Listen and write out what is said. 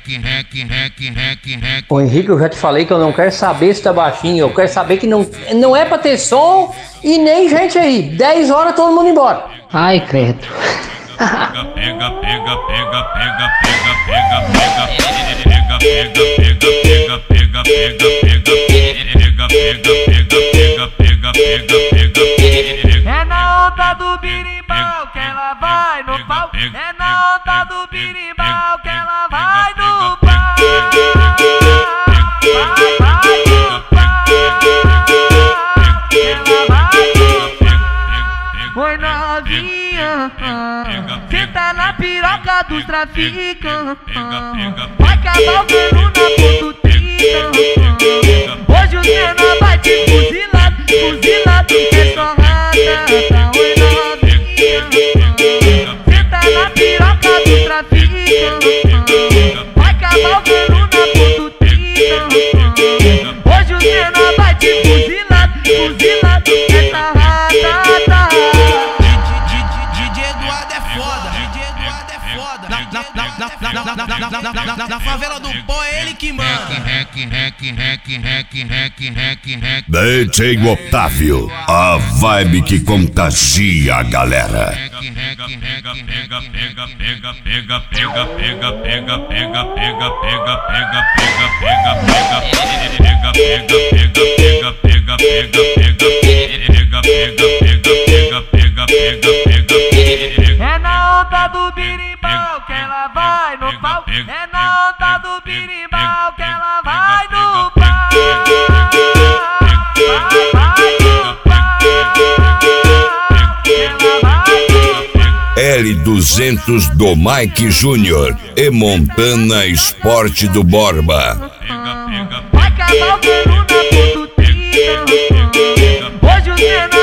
Ô Henrique, eu já te falei que eu não quero saber se tá baixinho, eu quero saber que não é pra ter som e nem gente aí. 10 horas todo mundo embora. Ai, credo. É na onda do birimbau que ela vai no pau. É na onda do birimbau que ela vai no pau. Vai no pau. Ela vai no pau. Oi novinha, senta na piroca dos traficantes. Vai cavalgando na pontutinha. Hoje o Senna vai te fuzilar, fuzilar que é só rata. Oi novinha, senta na piroca dos traficantes. Vai cavalgando na pontutinha. Hoje o Senna vai te fuzilar, fuzilar que é só rata. DJ Eduardo é foda, DJ Eduardo é foda. Na favela do pó é ele que manda. DJ Otávio, a vibe que contagia a galera. É na onda do birimbau que ela vai no pau. É na onda do birimbau que ela vai no pau. Vai no pau. Ela vai no pau. L200 do Mike Júnior e Montana Esporte do Borba. Vai cavalgando na pontutinha. Hoje o Senna